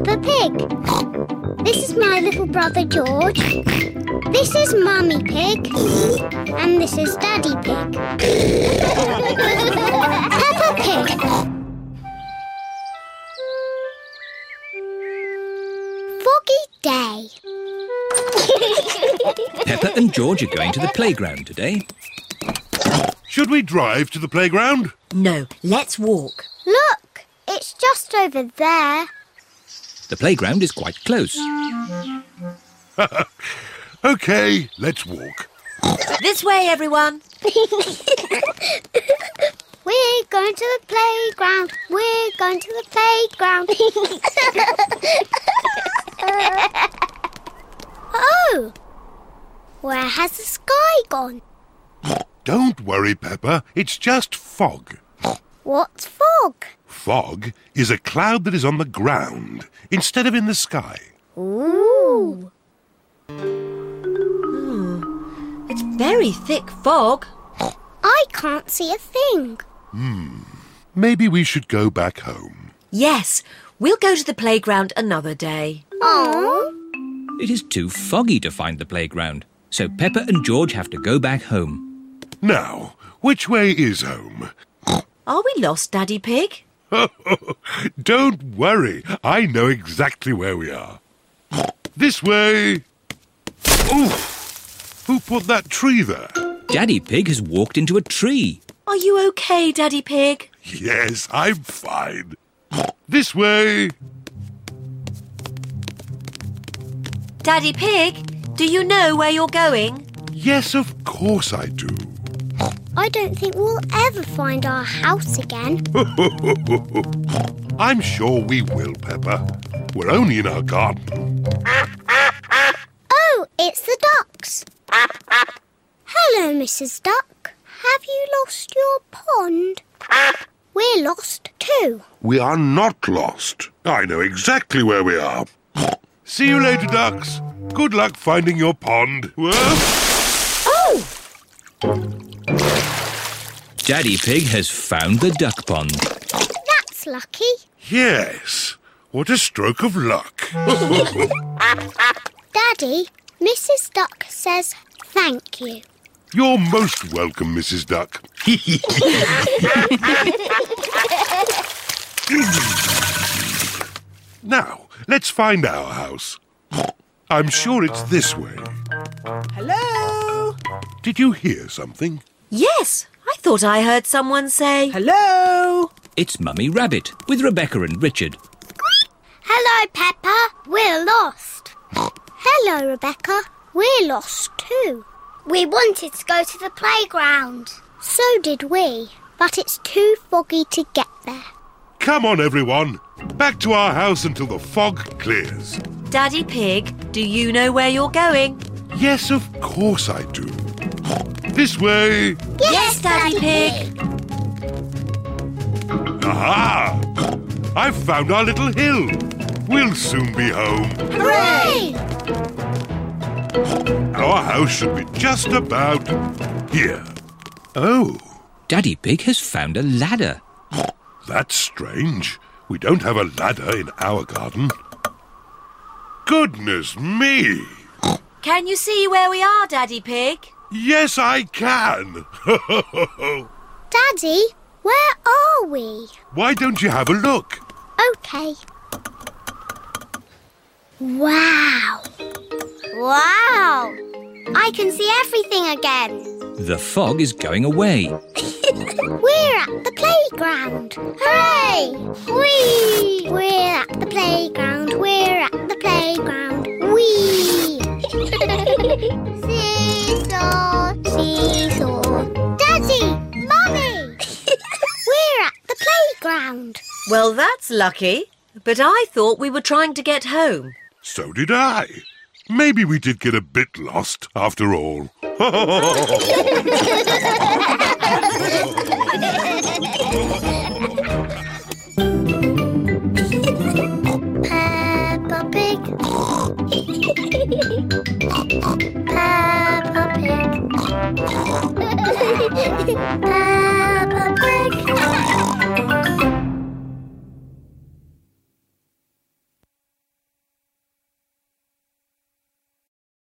Peppa Pig. This is my little brother George. This is Mummy Pig. And this is Daddy Pig. Peppa Pig. Foggy day. Peppa and George are going to the playground today. Should we drive to the playground? No, let's walk. Look, it's just over there. The playground is quite close. OK, let's walk. This way, everyone. We're going to the playground. We're going to the playground. Oh! Where has the sky gone? Don't worry, Peppa. It's just fog. What's fog? Fog is a cloud that is on the ground instead of in the sky. Ooh! It's very thick fog. I can't see a thing. Maybe we should go back home. Yes, we'll go to the playground another day. Oh! It is too foggy to find the playground, so Peppa and George have to go back home. Now, which way is home? Are we lost, Daddy Pig? Don't worry. I know exactly where we are. This way. Oof! Who put that tree there? Daddy Pig has walked into a tree. Are you okay, Daddy Pig? Yes, I'm fine. This way. Daddy Pig, do you know where you're going? Yes, of course I do. I don't think we'll ever find our house again. I'm sure we will, Peppa. We're only in our garden. Oh, it's the ducks. Hello, Mrs. Duck. Have you lost your pond? We're lost too. We are not lost. I know exactly where we are. See you later, ducks. Good luck finding your pond. Oh! Daddy Pig has found the duck pond. That's lucky. Yes. What a stroke of luck. Daddy, Mrs. Duck says thank you. You're most welcome, Mrs. Duck. Now, let's find our house. I'm sure it's this way. Hello? Did you hear something? Yes, I thought I heard someone say... Hello? It's Mummy Rabbit with Rebecca and Richard. Hello, Peppa. We're lost. Hello, Rebecca. We're lost too. We wanted to go to the playground. So did we, but it's too foggy to get there. Come on, everyone. Back to our house until the fog clears. Daddy Pig, do you know where you're going? Yes, of course I do. This way. Yes, Daddy Pig. Aha! I've found our little hill. We'll soon be home. Hooray! Our house should be just about here. Oh, Daddy Pig has found a ladder. that's strange. We don't have a ladder in our garden. Goodness me! Can you see where we are, Daddy Pig? Yes, I can. Daddy, where are we? Why don't you have a look? OK. Wow! Wow! I can see everything again. The fog is going away. We're at the playground. Hooray! Whee! We're at the playground. We're at the playground. Whee! Seesaw, seesaw. Daddy! Mummy! We're at the playground. Well, that's lucky. But I thought we were trying to get home. So did I. Maybe we did get a bit lost after all.